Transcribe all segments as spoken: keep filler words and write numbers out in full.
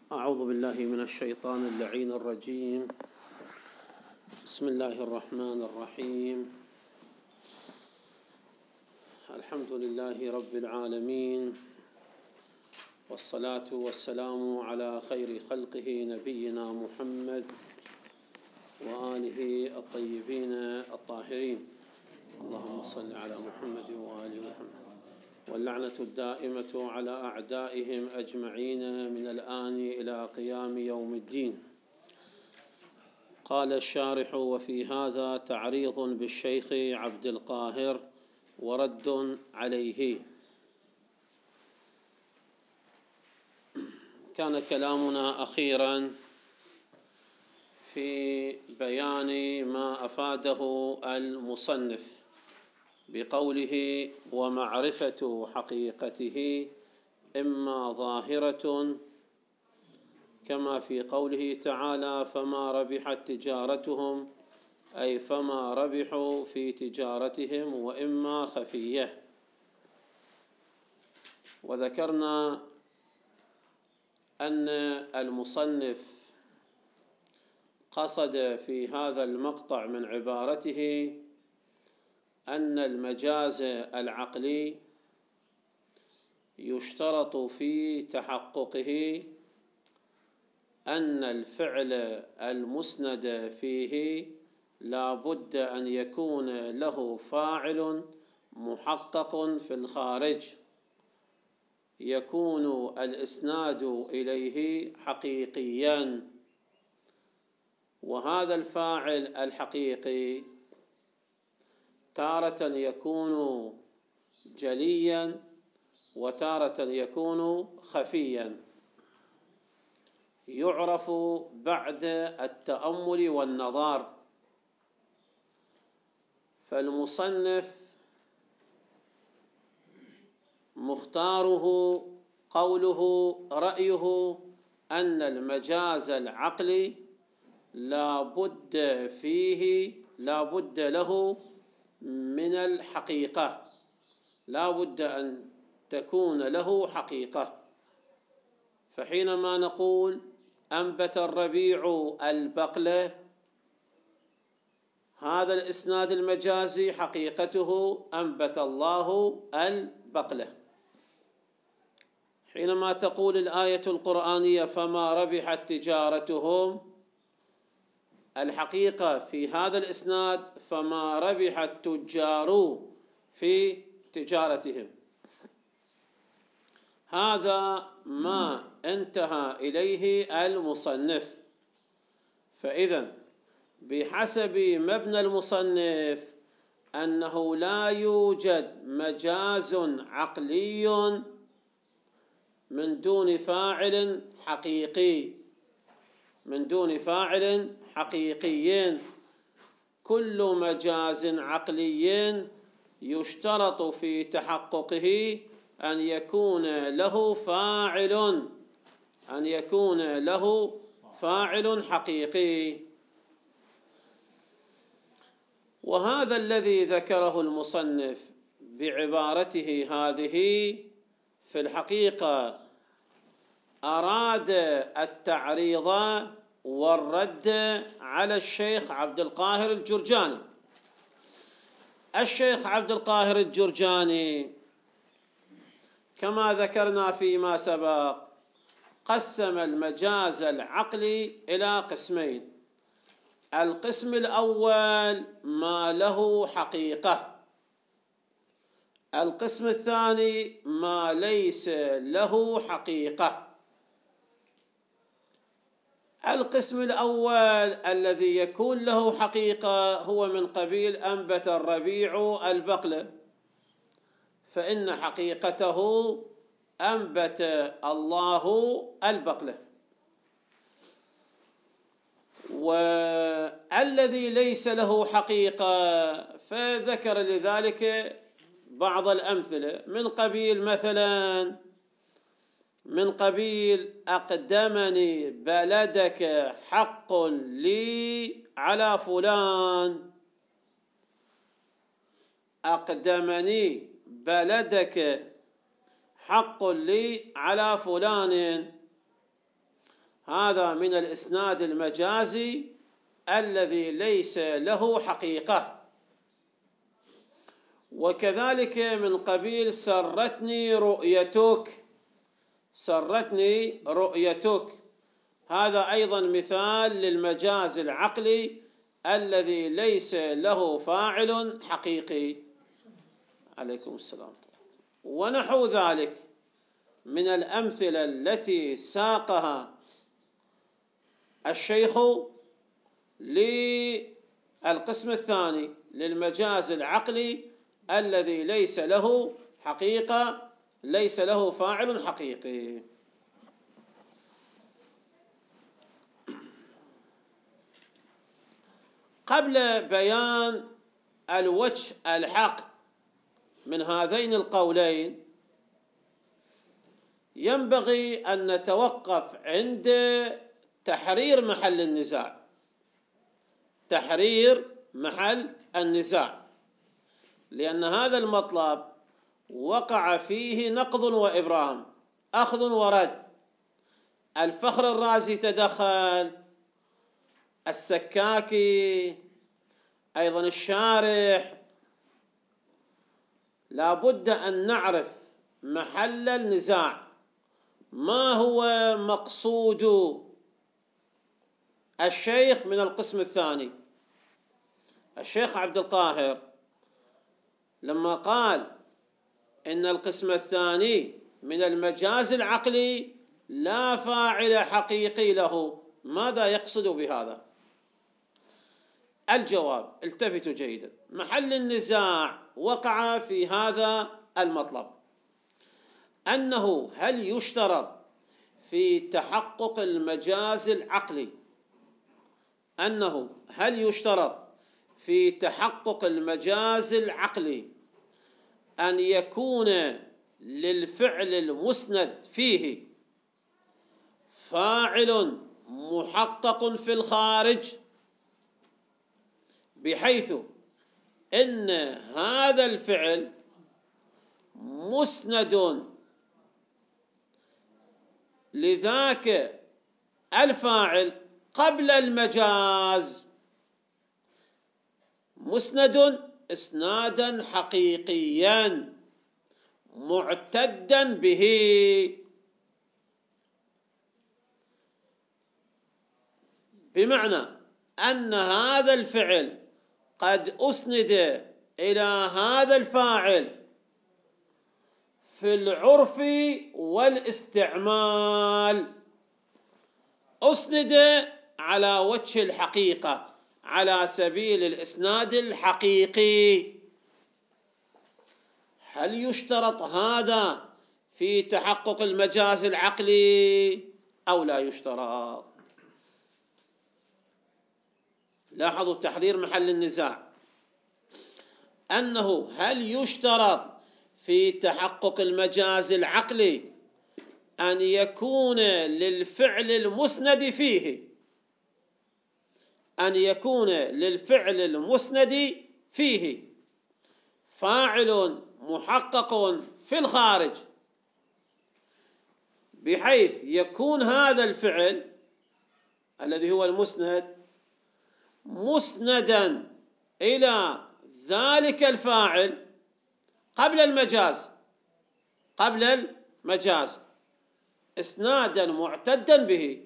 أعوذ بالله من الشيطان اللعين الرجيم. بسم الله الرحمن الرحيم. الحمد لله رب العالمين، والصلاة والسلام على خير خلقه نبينا محمد وآله الطيبين الطاهرين. اللهم صل على محمد وآل محمد، واللعنة الدائمة على أعدائهم أجمعين من الآن إلى قيام يوم الدين. قال الشارح: وفي هذا تعريض بالشيخ عبد القاهر ورد عليه. كان كلامنا أخيرا في بيان ما أفاده المصنف بقوله: ومعرفة حقيقته إما ظاهرة، كما في قوله تعالى: فما ربحت تجارتهم، أي فما ربحوا في تجارتهم، وإما خفية. وذكرنا أن المصنف قصد في هذا المقطع من عبارته أن المجاز العقلي يشترط في تحققه أن الفعل المسند فيه لا بد أن يكون له فاعل محقق في الخارج، يكون الإسناد إليه حقيقيا. وهذا الفاعل الحقيقي تارة يكون جليا وتارة يكون خفيا، يعرف بعد التأمل والنظر. فالمصنف مختاره قوله رأيه أن المجاز العقلي لا بد فيه لا بد له من الحقيقة، لا بد أن تكون له حقيقة. فحينما نقول أنبت الربيع البقلة، هذا الإسناد المجازي حقيقته أنبت الله البقلة. حينما تقول الآية القرآنية فما ربحت تجارتهم، الحقيقة في هذا الإسناد فما ربح التجار في تجارتهم. هذا ما انتهى إليه المصنف. فإذا بحسب مبنى المصنف أنه لا يوجد مجاز عقلي من دون فاعل حقيقي، من دون فاعل حقيقي. كل مجاز عقلي يشترط في تحققه أن يكون له فاعل أن يكون له فاعل حقيقي. وهذا الذي ذكره المصنف بعبارته هذه في الحقيقة أراد التعريض والرد على الشيخ عبد القاهر الجرجاني. الشيخ عبد القاهر الجرجاني كما ذكرنا فيما سبق قسم المجاز العقلي إلى قسمين: القسم الأول ما له حقيقة، القسم الثاني ما ليس له حقيقة. القسم الأول الذي يكون له حقيقة هو من قبيل أنبت الربيع البقلة، فإن حقيقته أنبت الله البقلة. والذي ليس له حقيقة فذكر لذلك بعض الأمثلة، من قبيل مثلا من قبيل أقدمني بلدك حق لي على فلان، أقدمني بلدك حق لي على فلان. هذا من الإسناد المجازي الذي ليس له حقيقة. وكذلك من قبيل سرتني رؤيتك، سرتني رؤيتك، هذا أيضا مثال للمجاز العقلي الذي ليس له فاعل حقيقي. عليكم السلام. ونحو ذلك من الأمثلة التي ساقها الشيخ للقسم الثاني للمجاز العقلي الذي ليس له حقيقة، ليس له فاعل حقيقي. قبل بيان الوجه الحق من هذين القولين ينبغي أن نتوقف عند تحرير محل النزاع، تحرير محل النزاع، لأن هذا المطلب وقع فيه نقض وإبرام، أخذ ورد. الفخر الرازي تدخل، السكاكي، أيضا الشارح. لا بد أن نعرف محل النزاع، ما هو مقصود الشيخ من القسم الثاني. الشيخ عبد القاهر لما قال إن القسم الثاني من المجاز العقلي لا فاعل حقيقي له، ماذا يقصد بهذا؟ الجواب، التفتوا جيدا، محل النزاع وقع في هذا المطلب، أنه هل يشترط في تحقق المجاز العقلي أنه هل يشترط في تحقق المجاز العقلي أن يكون للفعل المسند فيه فاعل محقق في الخارج، بحيث إن هذا الفعل مسند لذاك الفاعل قبل المجاز، مسند إسنادا حقيقيا معتدا به، بمعنى أن هذا الفعل قد أسند إلى هذا الفاعل في العرف والاستعمال، أسند على وجه الحقيقة على سبيل الإسناد الحقيقي. هل يشترط هذا في تحقق المجاز العقلي أو لا يشترط؟ لاحظوا تحرير محل النزاع، أنه هل يشترط في تحقق المجاز العقلي أن يكون للفعل المسند فيه أن يكون للفعل المسند فيه فاعل محقق في الخارج، بحيث يكون هذا الفعل الذي هو المسند مسندا إلى ذلك الفاعل قبل المجاز قبل المجاز إسنادا معتدا به،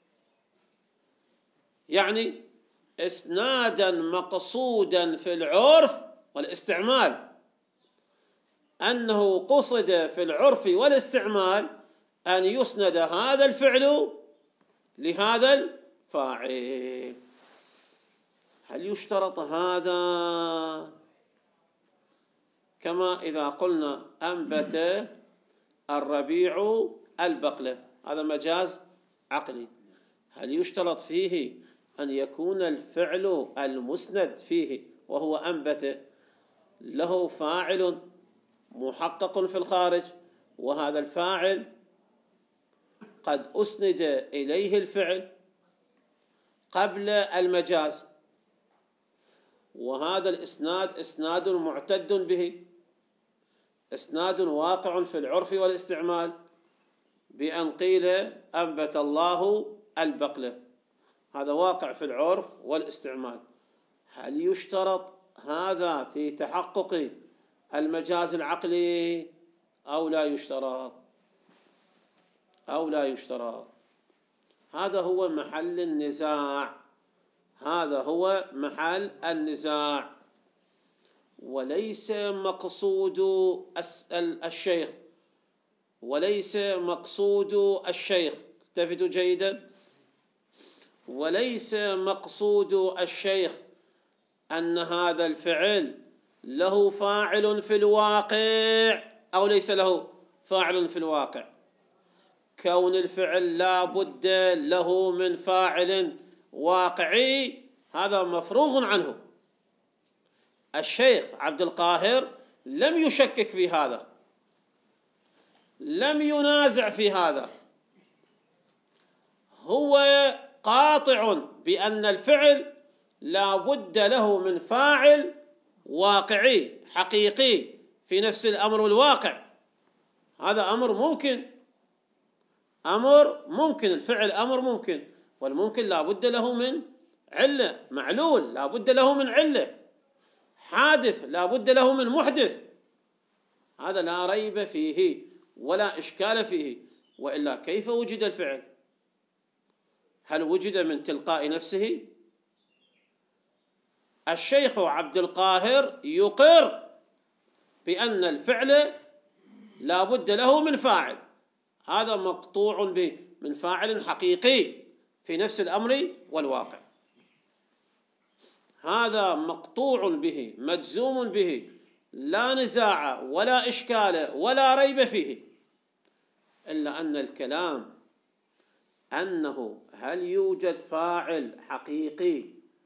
يعني إسنادا مقصودا في العرف والاستعمال، أنه قصد في العرف والاستعمال أن يسند هذا الفعل لهذا الفاعل. هل يشترط هذا؟ كما إذا قلنا أنبت الربيع البقلة، هذا مجاز عقلي، هل يشترط فيه أن يكون الفعل المسند فيه وهو أنبت له فاعل محقق في الخارج، وهذا الفاعل قد أسند إليه الفعل قبل المجاز، وهذا الإسناد إسناد معتد به، إسناد واقع في العرف والاستعمال، بأن قيل أنبت الله البقلة، هذا واقع في العرف والاستعمال. هل يشترط هذا في تحقق المجاز العقلي أو لا يشترط؟ أو لا يشترط؟ هذا هو محل النزاع، هذا هو محل النزاع. وليس مقصود الشيخ وليس مقصود الشيخ التفتوا جيدا، وليس مقصود الشيخ أن هذا الفعل له فاعل في الواقع أو ليس له فاعل في الواقع. كون الفعل لا بد له من فاعل واقعي هذا مفروغ عنه. الشيخ عبد القاهر لم يشكك في هذا، لم ينازع في هذا، هو قاطع بأن الفعل لا بد له من فاعل واقعي حقيقي في نفس الأمر والواقع. هذا أمر ممكن، أمر ممكن، الفعل أمر ممكن، والممكن لا بد له من علة، معلول لا بد له من علة، حادث لا بد له من محدث. هذا لا ريب فيه ولا إشكال فيه، وإلا كيف وجد الفعل؟ هل وجد من تلقاء نفسه؟ الشيخ عبد القاهر يقر بأن الفعل لا بد له من فاعل، هذا مقطوع به، من فاعل حقيقي في نفس الأمر والواقع، هذا مقطوع به مجزوم به، لا نزاع ولا إشكال ولا ريب فيه. إلا أن الكلام أنه هل يوجد فاعل حقيقي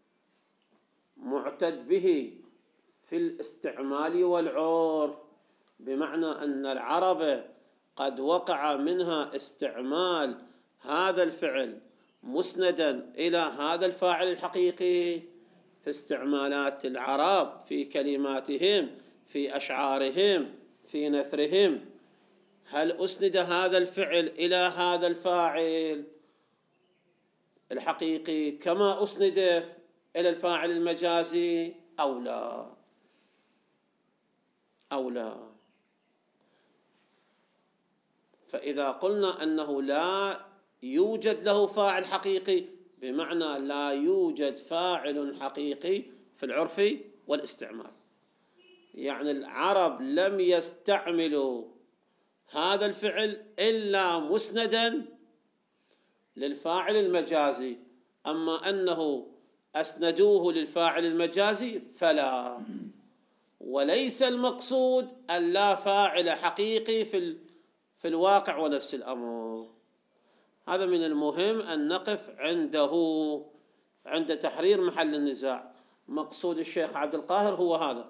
معتد به في الاستعمال والعرف، بمعنى أن العرب قد وقع منها استعمال هذا الفعل مسندا إلى هذا الفاعل الحقيقي في استعمالات العرب في كلماتهم في أشعارهم في نثرهم. هل أسند هذا الفعل إلى هذا الفاعل الحقيقي كما أسند إلى الفاعل المجازي أو لا؟ أو لا؟ فإذا قلنا أنه لا يوجد له فاعل حقيقي، بمعنى لا يوجد فاعل حقيقي في العرف والاستعمال، يعني العرب لم يستعملوا هذا الفعل إلا مسندا للفاعل المجازي، أما أنه أسندوه للفاعل المجازي فلا. وليس المقصود أن لا فاعل حقيقي في في الواقع ونفس الأمر. هذا من المهم أن نقف عنده عند تحرير محل النزاع. مقصود الشيخ عبد القاهر هو هذا،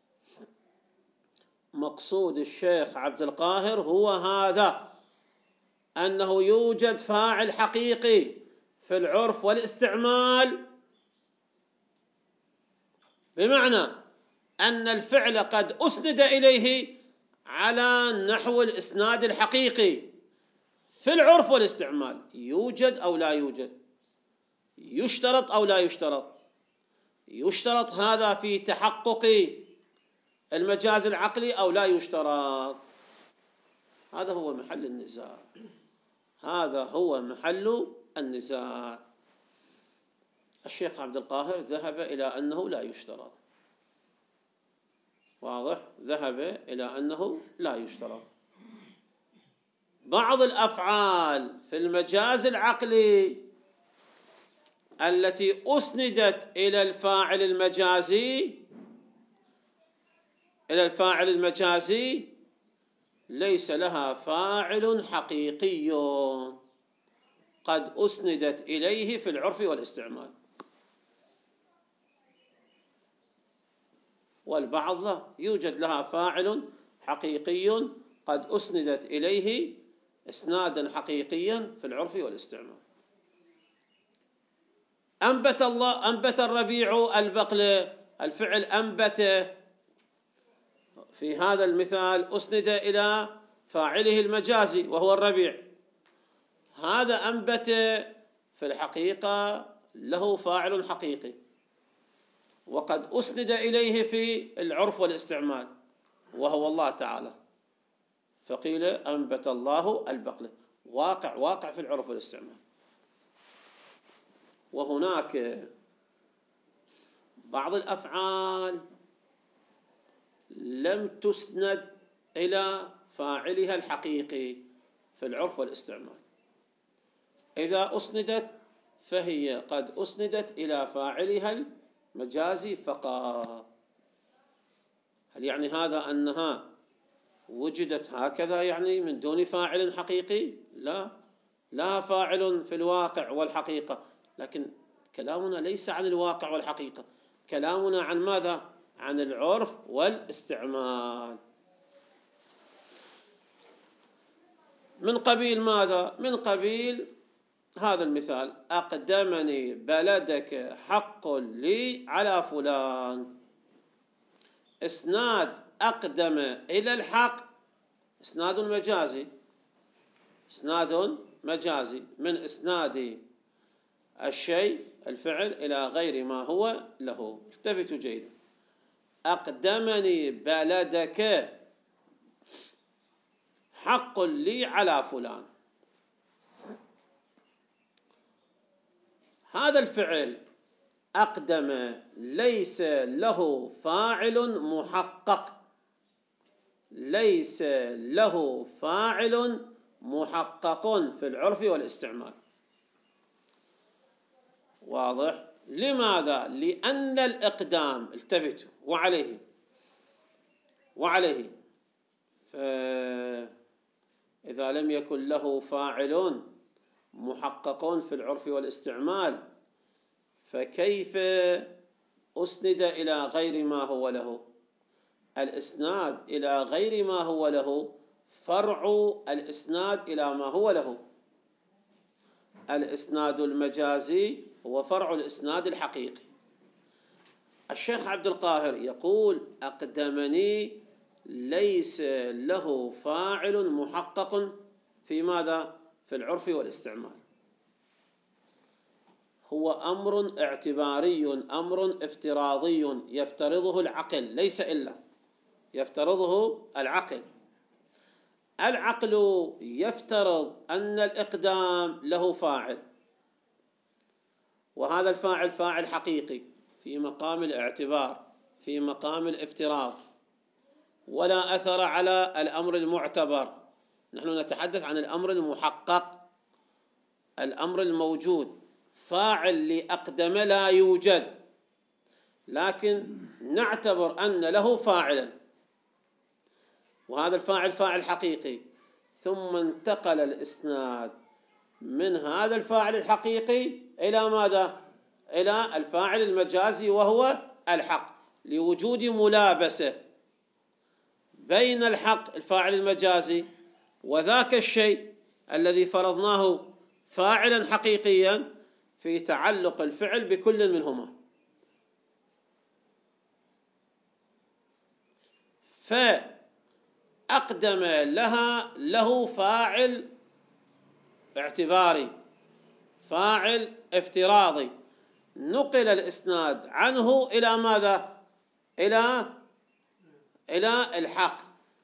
مقصود الشيخ عبد القاهر هو هذا، أنه يوجد فاعل حقيقي في العرف والاستعمال، بمعنى أن الفعل قد أسند إليه على نحو الإسناد الحقيقي في العرف والاستعمال. يوجد أو لا يوجد؟ يشترط أو لا يشترط؟ يشترط هذا في تحقق المجاز العقلي أو لا يشترط؟ هذا هو محل النزاع، هذا هو محل النزاع. الشيخ عبد القاهر ذهب إلى أنه لا يشترط، واضح؟ ذهب إلى أنه لا يشترط. بعض الأفعال في المجاز العقلي التي أسندت إلى الفاعل المجازي إلى الفاعل المجازي ليس لها فاعل حقيقي قد أسندت إليه في العرف والاستعمال، والبعض لا يوجد لها فاعل حقيقي قد أسندت إليه إسنادا حقيقيا في العرف والاستعمال. أنبت الله أنبت الربيع البقل، الفعل أنبت في هذا المثال أسند إلى فاعله المجازي وهو الربيع، هذا أنبت في الحقيقة له فاعل حقيقي، وقد أسند إليه في العرف والاستعمال وهو الله تعالى، فقيل أنبت الله البقلة، واقع واقع في العرف والاستعمال. وهناك بعض الأفعال لم تسند إلى فاعلها الحقيقي في العرف والاستعمال، إذا أسندت فهي قد أسندت إلى فاعلها المجازي فقط. هل يعني هذا أنها وجدت هكذا يعني من دون فاعل حقيقي؟ لا، لا فاعل في الواقع والحقيقة، لكن كلامنا ليس عن الواقع والحقيقة، كلامنا عن ماذا؟ عن العرف والاستعمال. من قبيل ماذا؟ من قبيل هذا المثال: أقدمني بلدك حق لي على فلان. إسناد أقدم إلى الحق إسناد مجازي، إسناد مجازي من إسناد الشيء الفعل إلى غير ما هو له. التفتوا جيدا: أقدمني بلدك حق لي على فلان. هذا الفعل أقدم ليس له فاعل محقق، ليس له فاعل محقق في العرف والاستعمال. واضح؟ لماذا؟ لأن الإقدام، التفتوا وعليه وعليه فإذا لم يكن له فاعل محقق في العرف والاستعمال فكيف أسند إلى غير ما هو له؟ الإسناد إلى غير ما هو له فرع الإسناد إلى ما هو له. الإسناد المجازي هو فرع الإسناد الحقيقي. الشيخ عبد القاهر يقول: أقدمني ليس له فاعل محقق في ماذا؟ في العرف والاستعمال. هو أمر اعتباري، أمر افتراضي يفترضه العقل، ليس إلا يفترضه العقل. العقل يفترض أن الإقدام له فاعل، وهذا الفاعل فاعل حقيقي في مقام الاعتبار، في مقام الافتراض، ولا أثر على الأمر المعتبر. نحن نتحدث عن الأمر المحقق، الأمر الموجود. فاعل لأقدم لا يوجد، لكن نعتبر أن له فاعلا، وهذا الفاعل فاعل حقيقي. ثم انتقل الإسناد من هذا الفاعل الحقيقي إلى ماذا؟ إلى الفاعل المجازي وهو الحق، لوجود ملابسة بين الحق الفاعل المجازي وذاك الشيء الذي فرضناه فاعلا حقيقيا في تعلق الفعل بكل منهما. فأقدم لها له فاعل اعتباري، فاعل افتراضي، نقل الإسناد عنه إلى ماذا؟ إلى إلى الحق،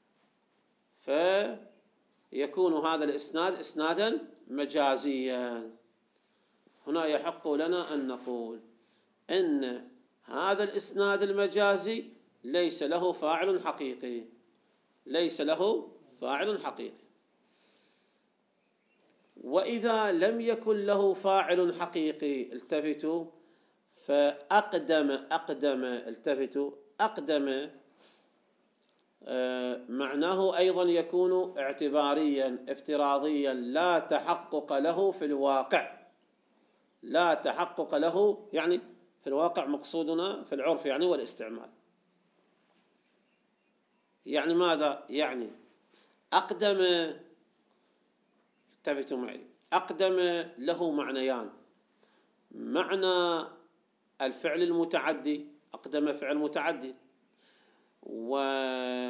فيكون هذا الإسناد إسنادا مجازيا. هنا يحق لنا أن نقول إن هذا الإسناد المجازي ليس له فاعل حقيقي، ليس له فاعل حقيقي. وإذا لم يكن له فاعل حقيقي، التفتوا، فأقدم أقدم التفتوا أقدم آه معناه أيضا يكون اعتباريا افتراضيا، لا تحقق له في الواقع، لا تحقق له يعني في الواقع، مقصودنا في العرف يعني والاستعمال. يعني ماذا؟ يعني أقدم، انتبهوا معي، أقدم له معنيان: معنى الفعل المتعدي، أقدم فعل متعدي،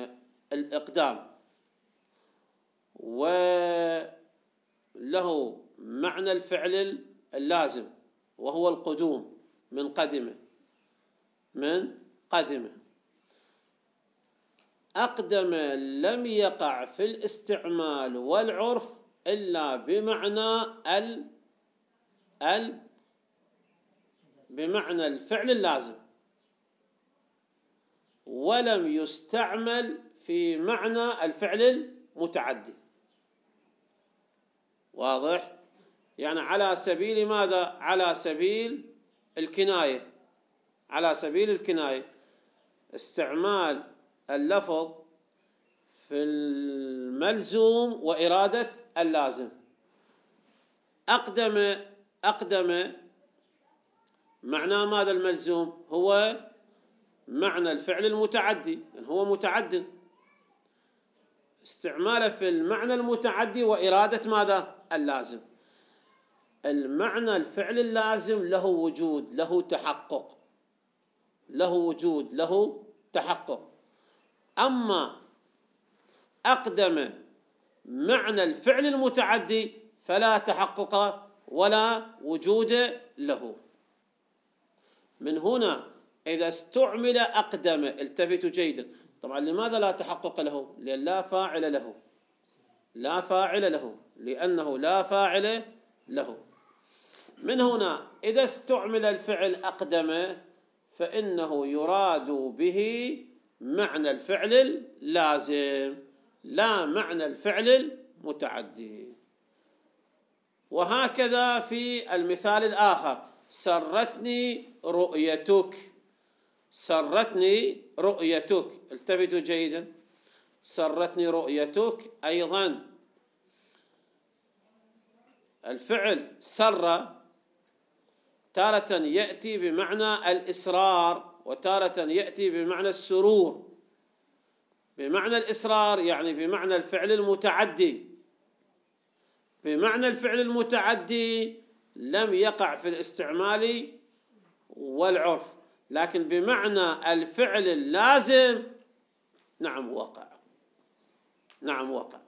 والإقدام، وله معنى الفعل اللازم وهو القدوم من قدمه من قدمه. أقدم لم يقع في الاستعمال والعرف إلا بمعنى ال ال بمعنى الفعل اللازم، ولم يستعمل في معنى الفعل المتعدي. واضح؟ يعني على سبيل ماذا؟ على سبيل الكناية، على سبيل الكناية استعمال اللفظ في الملزوم وإرادة اللازم. أقدم أقدم معنى ماذا الملزوم؟ هو معنى الفعل المتعدي، يعني هو متعد، استعماله في المعنى المتعدي وإرادة ماذا؟ اللازم. المعنى الفعل اللازم له وجود، له تحقق، له وجود، له تحقق. أما أقدم معنى الفعل المتعدي فلا تحقق ولا وجود له. من هنا إذا استعمل أقدم، التفتوا جيدا، طبعا لماذا لا تحقق له؟ لأن لا فاعل له، لا فاعل له، لأنه لا فاعل له. من هنا إذا استعمل الفعل أقدم فإنه يراد به معنى الفعل اللازم لا معنى الفعل المتعدي. وهكذا في المثال الآخر، سرتني رؤيتك، سرتني رؤيتك، التفتوا جيدا، سرتني رؤيتك. أيضا الفعل سر تارة يأتي بمعنى الإسرار وتارة يأتي بمعنى السرور. بمعنى الإسرار يعني بمعنى الفعل المتعدي، بمعنى الفعل المتعدي لم يقع في الاستعمال والعرف، لكن بمعنى الفعل اللازم نعم وقع، نعم وقع.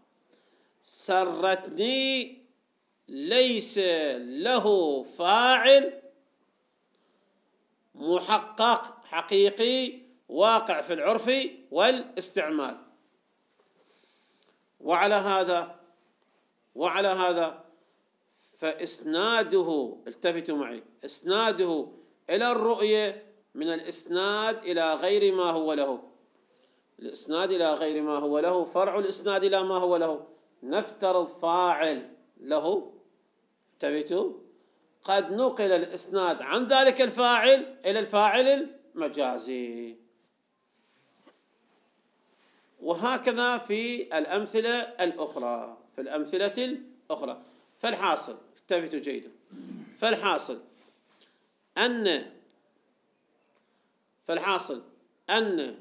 سرتني ليس له فاعل محقق حقيقي واقع في العرف والاستعمال. وعلى هذا وعلى هذا فإسناده، التفتوا معي، إسناده إلى الرؤية من الإسناد إلى غير ما هو له. الإسناد إلى غير ما هو له فرع الإسناد إلى ما هو له. نفترض فاعل له، انتبهتوا، قد نقل الإسناد عن ذلك الفاعل إلى الفاعل المجازي. وهكذا في الأمثلة الأخرى، في الأمثلة الأخرى. فالحاصل، التفتوا جيدا، فالحاصل أن فالحاصل أن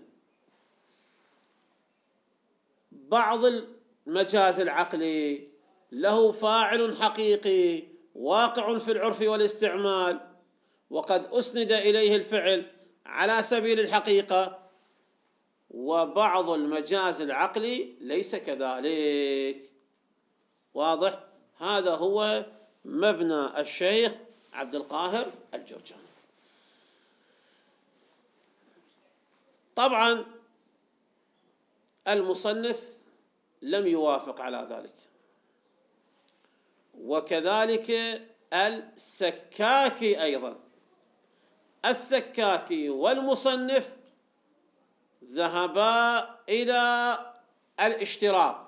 بعض المجاز العقلي له فاعل حقيقي واقع في العرف والاستعمال وقد أسند إليه الفعل على سبيل الحقيقة، وبعض المجاز العقلي ليس كذلك. واضح؟ هذا هو مبنى الشيخ عبد القاهر الجرجاني. طبعا المصنف لم يوافق على ذلك، وكذلك السكاكي أيضا. السكاكي والمصنف ذهبا إلى الاشتراط.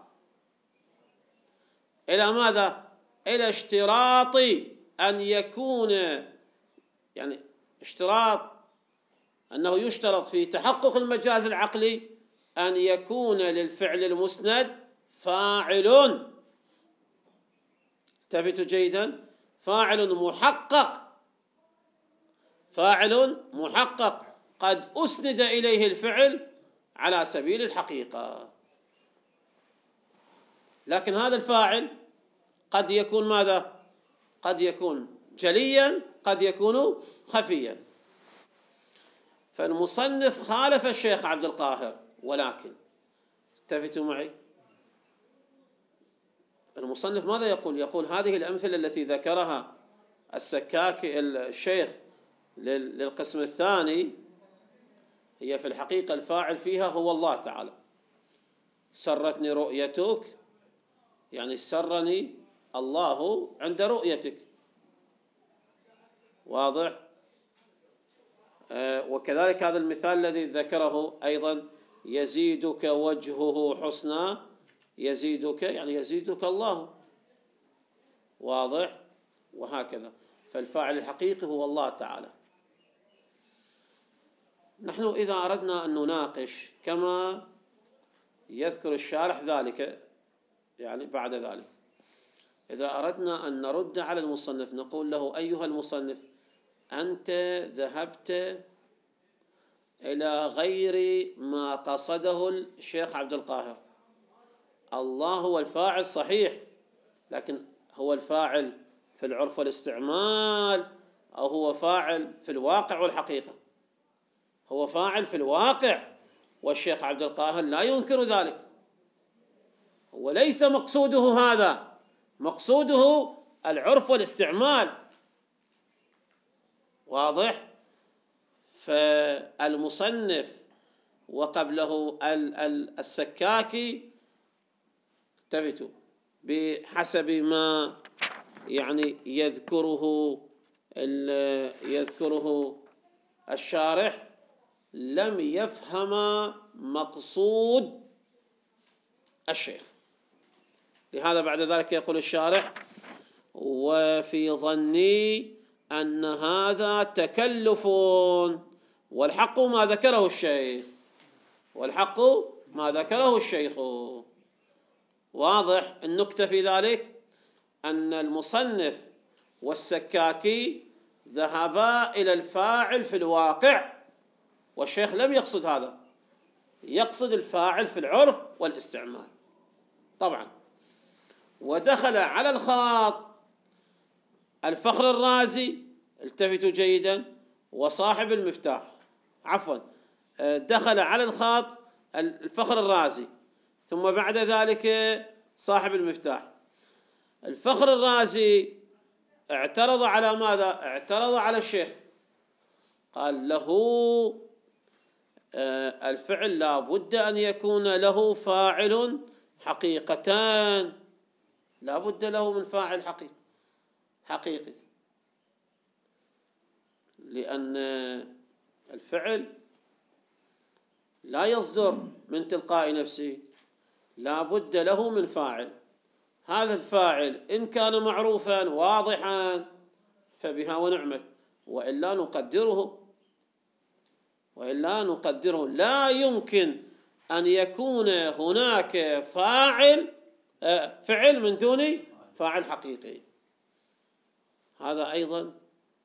إلى ماذا؟ إلى اشتراط أن يكون، يعني اشتراط أنه يشترط في تحقق المجاز العقلي أن يكون للفعل المسند فاعل، التفتوا جيدا، فاعل محقق، فاعل محقق قد أسند إليه الفعل على سبيل الحقيقة. لكن هذا الفاعل قد يكون ماذا؟ قد يكون جليا، قد يكون خفيا. فالمصنف خالف الشيخ عبد القاهر، ولكن التفتوا معي، المصنف ماذا يقول؟ يقول هذه الأمثلة التي ذكرها السكاكي الشيخ للقسم الثاني هي في الحقيقة الفاعل فيها هو الله تعالى. سرتني رؤيتك، يعني سرني الله عند رؤيتك، واضح؟ آه وكذلك هذا المثال الذي ذكره أيضا، يزيدك وجهه حسنا، يزيدك يعني يزيدك الله، واضح؟ وهكذا، فالفاعل الحقيقي هو الله تعالى. نحن إذا أردنا أن نناقش كما يذكر الشارح ذلك، يعني بعد ذلك إذا أردنا أن نرد على المصنف نقول له: أيها المصنف، أنت ذهبت إلى غير ما قصده الشيخ عبد القاهر. الله هو الفاعل صحيح، لكن هو الفاعل في العرف والاستعمال أو هو فاعل في الواقع والحقيقة؟ هو فاعل في الواقع، والشيخ عبد القاهر لا ينكر ذلك، وليس مقصوده هذا، مقصوده العرف والاستعمال، واضح؟ فالمصنف وقبله السكاكي التفتوا بحسب ما يعني يذكره يذكره الشارح لم يفهم مقصود الشيخ. لهذا بعد ذلك يقول الشارح: وفي ظني أن هذا تكلف، والحق ما ذكره الشيخ، والحق ما ذكره الشيخ. واضح النكتة في ذلك؟ أن المصنف والسكاكي ذهبا إلى الفاعل في الواقع، والشيخ لم يقصد هذا، يقصد الفاعل في العرف والاستعمال طبعا. ودخل على الخاط الفخر الرازي، التفتوا جيدا، وصاحب المفتاح، عفوا دخل على الخاط الفخر الرازي ثم بعد ذلك صاحب المفتاح. الفخر الرازي اعترض على ماذا؟ اعترض على الشيخ، قال له الفعل لا بد أن يكون له فاعل حقيقتان، لا بد له من فاعل حقيقي حقيقي لأن الفعل لا يصدر من تلقاء نفسه، لا بد له من فاعل. هذا الفاعل إن كان معروفا واضحا فبها ونعمت، وإلا نقدره وإلا نقدره لا يمكن أن يكون هناك فاعل فعل من دون فاعل حقيقي. هذا أيضا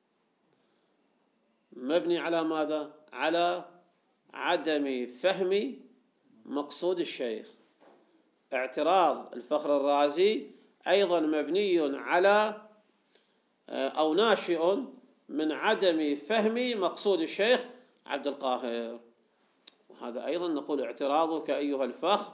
مبني على ماذا؟ على عدم فهم مقصود الشيخ. اعتراض الفخر الرازي أيضا مبني على أو ناشئ من عدم فهم مقصود الشيخ عبد القاهر. وهذا أيضا نقول اعتراضك أيها الفخر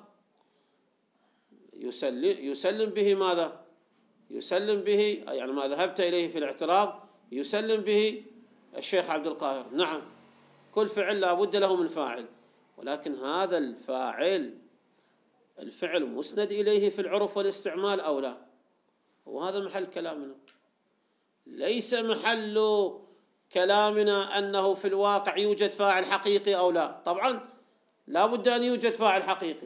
يسلم, يسلم به ماذا؟ يسلم به يعني ما ذهبت إليه في الاعتراض يسلم به الشيخ عبد القاهر. نعم، كل فعل لا بد له من فاعل، ولكن هذا الفاعل الفعل مسند إليه في العرف والاستعمال أو لا؟ وهذا محل كلامنا، ليس محل كلامنا أنه في الواقع يوجد فاعل حقيقي أو لا. طبعا لا بد أن يوجد فاعل حقيقي.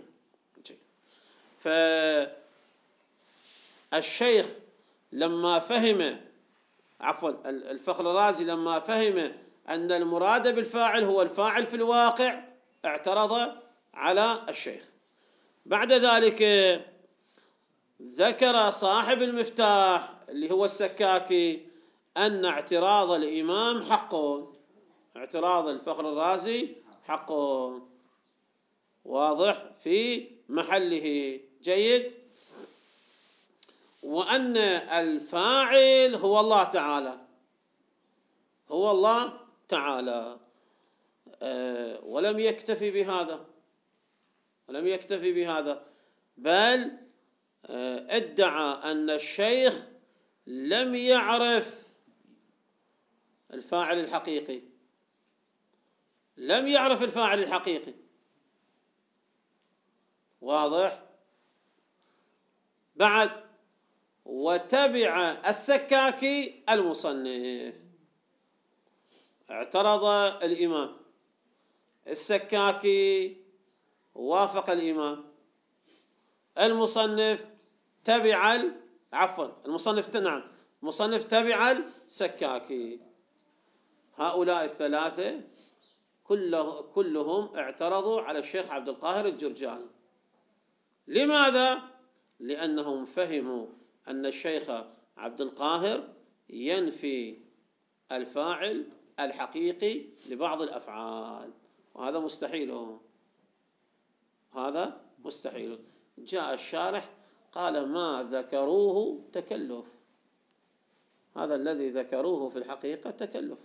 فالشيخ لما فهم عفوا الفخر الرازي لما فهم أن المراد بالفاعل هو الفاعل في الواقع اعترض على الشيخ. بعد ذلك ذكر صاحب المفتاح اللي هو السكاكي أن اعتراض الإمام حق، اعتراض الفخر الرازي حق، واضح في محله جيد، وأن الفاعل هو الله تعالى، هو الله تعالى. أه ولم يكتفي بهذا ولم يكتفي بهذا بل ادعى أن الشيخ لم يعرف الفاعل الحقيقي، لم يعرف الفاعل الحقيقي. واضح؟ بعد وتبع السكاكي المصنف. اعترض الإمام، السكاكي وافق الإمام، المصنف تبع ال... عفوا المصنف نعم المصنف تبع السكاكي. هؤلاء الثلاثة كله كلهم اعترضوا على الشيخ عبد القاهر الجرجاني. لماذا؟ لأنهم فهموا أن الشيخ عبد القاهر ينفي الفاعل الحقيقي لبعض الأفعال، وهذا مستحيل، هذا مستحيل. جاء الشارح قال ما ذكروه تكلف، هذا الذي ذكروه في الحقيقة تكلف.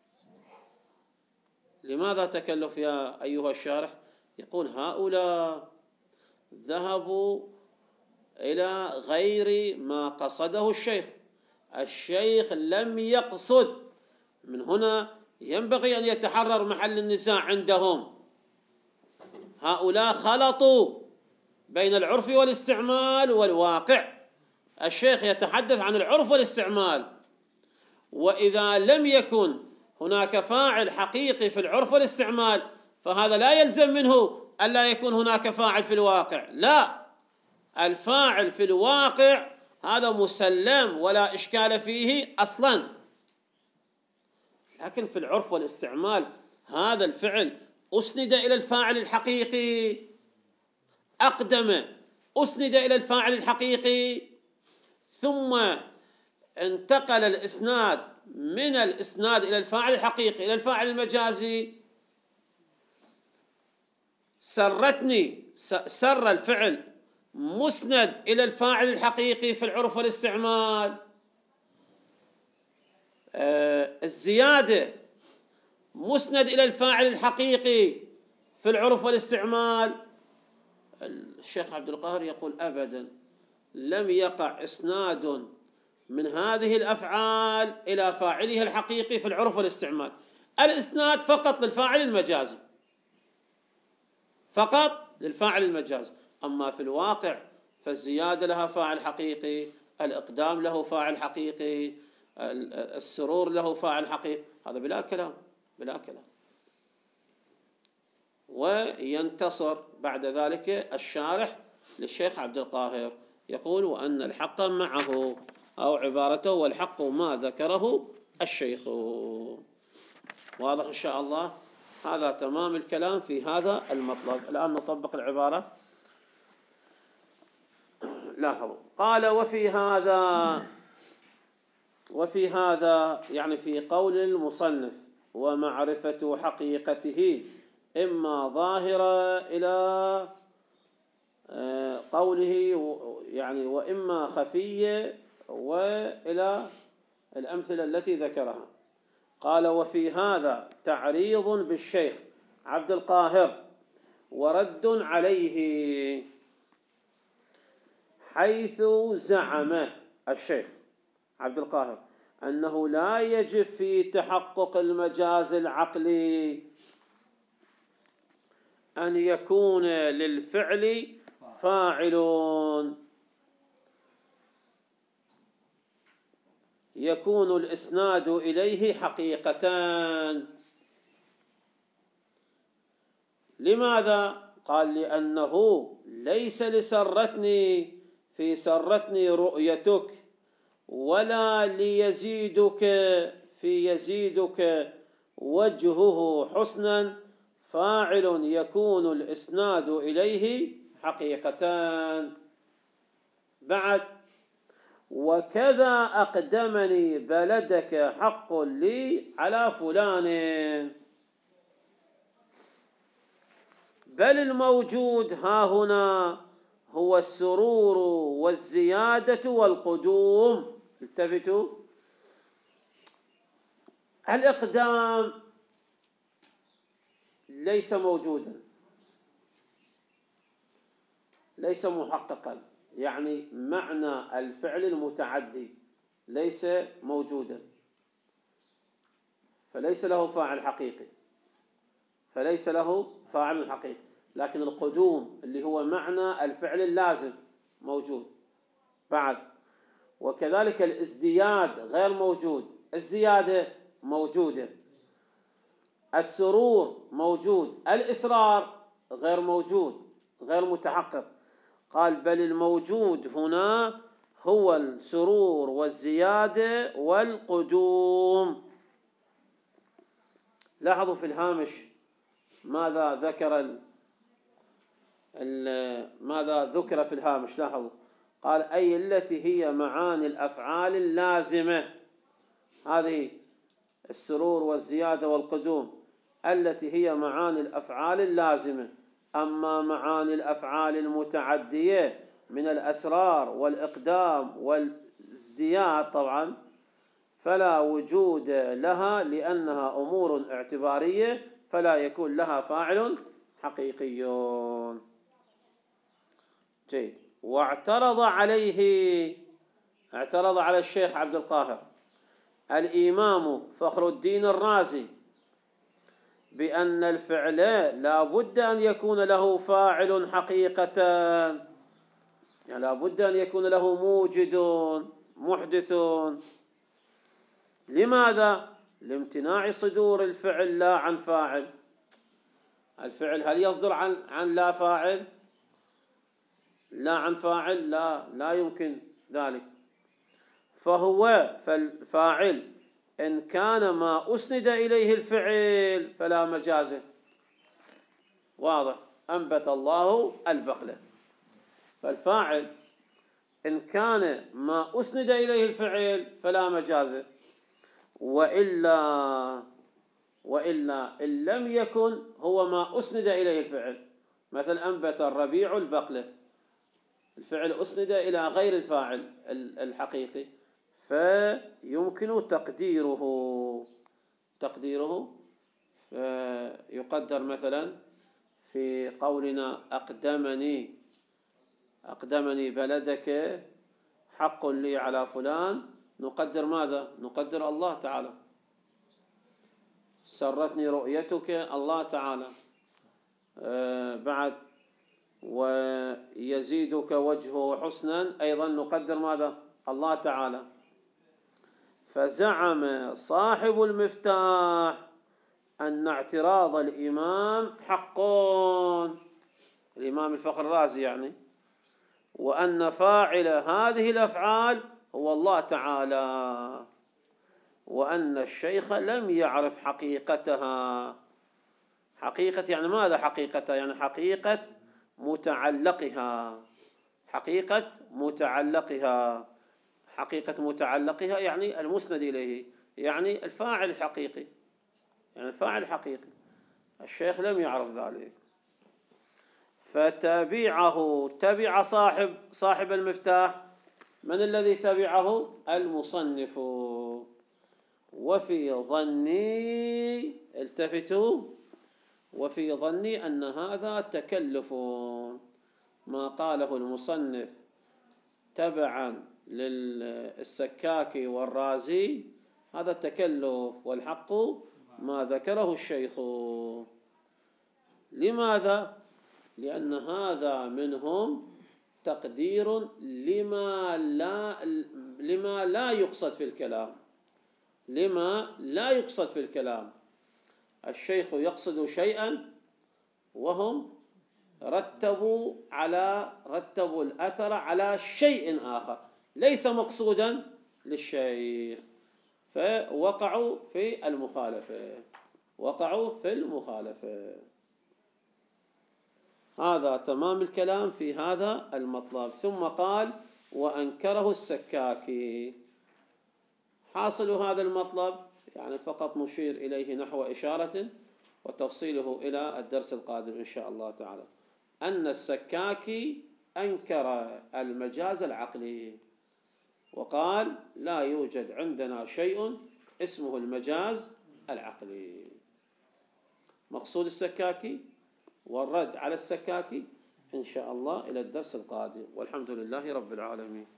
لماذا تكلف يا أيها الشارح؟ يقول هؤلاء ذهبوا إلى غير ما قصده الشيخ، الشيخ لم يقصد. من هنا ينبغي أن يتحرر محل النزاع عندهم. هؤلاء خلطوا بين العرف والاستعمال والواقع. الشيخ يتحدث عن العرف والاستعمال، وإذا لم يكن هناك فاعل حقيقي في العرف والاستعمال فهذا لا يلزم منه ألا يكون هناك فاعل في الواقع. لا، الفاعل في الواقع هذا مسلم ولا إشكال فيه أصلا، لكن في العرف والاستعمال هذا الفعل أسند إلى الفاعل الحقيقي، أقدم أسند إلى الفاعل الحقيقي، ثم انتقل الإسناد من الإسناد إلى الفاعل الحقيقي إلى الفاعل المجازي. سرتني سر الفعل مسند إلى الفاعل الحقيقي في العرف والاستعمال. الزيادة مسند إلى الفاعل الحقيقي في العرف والاستعمال. الشيخ عبد القاهر يقول أبدا لم يقع إسناد من هذه الأفعال إلى فاعله الحقيقي في العرف والاستعمال، الإسناد فقط للفاعل المجازي، فقط للفاعل المجازي. أما في الواقع فالزيادة لها فاعل حقيقي، الإقدام له فاعل حقيقي، السرور له فاعل حقيقي، هذا بلا كلام بلا كلام. وينتصر بعد ذلك الشارح للشيخ عبد القاهر يقول وأن الحق معه، أو عبارته والحق ما ذكره الشيخ. واضح إن شاء الله؟ هذا تمام الكلام في هذا المطلب. الآن نطبق العبارة. لاحظوا قال وفي هذا، وفي هذا يعني في قول المصنف ومعرفة حقيقته إما ظاهرة إلى قوله يعني وإما خفية وإلى الأمثلة التي ذكرها. قال وفي هذا تعريض بالشيخ عبد القاهر ورد عليه، حيث زعم الشيخ عبد القاهر أنه لا يجب في تحقق المجاز العقلي أن يكون للفعل فاعل يكون الإسناد إليه حقيقتان. لماذا؟ قال لأنه ليس لسرتني في سرتني رؤيتك، ولا ليزيدك في يزيدك وجهه حسنا فاعل يكون الإسناد إليه حقيقتان. بعد وكذا أقدمني بلدك حق لي على فلان، بل الموجود ها هنا هو السرور والزيادة والقدوم. التفتوا، الإقدام ليس موجودا، ليس محققا، يعني معنى الفعل المتعدي ليس موجودا، فليس له فاعل حقيقي، فليس له فاعل حقيقي، لكن القدوم اللي هو معنى الفعل اللازم موجود بعد. وكذلك الازدياد غير موجود، الزيادة موجودة، السرور موجود، الإسرار غير موجود، غير متحقق. قال بل الموجود هنا هو السرور والزيادة والقدوم. لاحظوا في الهامش ماذا ذكر ال ال ماذا ذكر في الهامش. لاحظوا قال أي التي هي معاني الأفعال اللازمة، هذه السرور والزيادة والقدوم التي هي معاني الأفعال اللازمة. أما معاني الأفعال المتعدية من الأسرار والإقدام والازدياد طبعا فلا وجود لها، لأنها أمور اعتبارية فلا يكون لها فاعل حقيقي. جيد. واعترض عليه، اعترض على الشيخ عبد القاهر الإمام فخر الدين الرازي بأن الفعل لا بد أن يكون له فاعل حقيقة، يعني لا بد أن يكون له موجد محدث. لماذا؟ لامتناع صدور الفعل لا عن فاعل. الفعل هل يصدر عن عن لا فاعل؟ لا عن فاعل، لا لا يمكن ذلك. فهو فالفاعل إن كان ما أسند إليه الفعل فلا مجازه. واضح؟ أنبت الله البقلة. فالفاعل إن كان ما أسند إليه الفعل فلا مجازه، وإلا وإلا إن لم يكن هو ما أسند إليه الفعل، مثل أنبت الربيع البقلة، الفعل أسند إلى غير الفاعل الحقيقي، فيمكن تقديره تقديره يقدر مثلا في قولنا أقدمني أقدمني بلدك حق لي على فلان، نقدر ماذا؟ نقدر الله تعالى. سرتني رؤيتك الله تعالى. آه بعد ويزيدك وجهه حسنا أيضا نقدر ماذا؟ الله تعالى. فزعم صاحب المفتاح أن اعتراض الإمام حق، الإمام الفخر الرازي يعني، وأن فاعل هذه الأفعال هو الله تعالى، وأن الشيخ لم يعرف حقيقتها. حقيقة يعني ماذا حقيقتها؟ يعني حقيقة متعلقها، حقيقة متعلقها حقيقة متعلقها يعني المسند إليه، يعني الفاعل الحقيقي، يعني الفاعل الحقيقي. الشيخ لم يعرف ذلك، فتبعه تبع صاحب صاحب المفتاح. من الذي تبعه؟ المصنف. وفي ظني، التفتوا، وفي ظني أن هذا تكلف، ما قاله المصنف تبعا للسكاكي والرازي هذا تكلف، والحق ما ذكره الشيخ. لماذا؟ لأن هذا منهم تقدير لما لا لما لا يقصد في الكلام، لما لا يقصد في الكلام. الشيخ يقصد شيئا وهم رتبوا على رتبوا الأثر على شيء آخر ليس مقصودا للشيخ، فوقعوا في المخالفة، وقعوا في المخالفة. هذا تمام الكلام في هذا المطلب. ثم قال وأنكره السكاكي. حاصل هذا المطلب يعني فقط نشير إليه نحو إشارة، وتفصيله إلى الدرس القادم إن شاء الله تعالى، أن السكاكي أنكر المجاز العقلي وقال لا يوجد عندنا شيء اسمه المجاز العقلي. مقصود السكاكي والرد على السكاكي إن شاء الله إلى الدرس القادم، والحمد لله رب العالمين.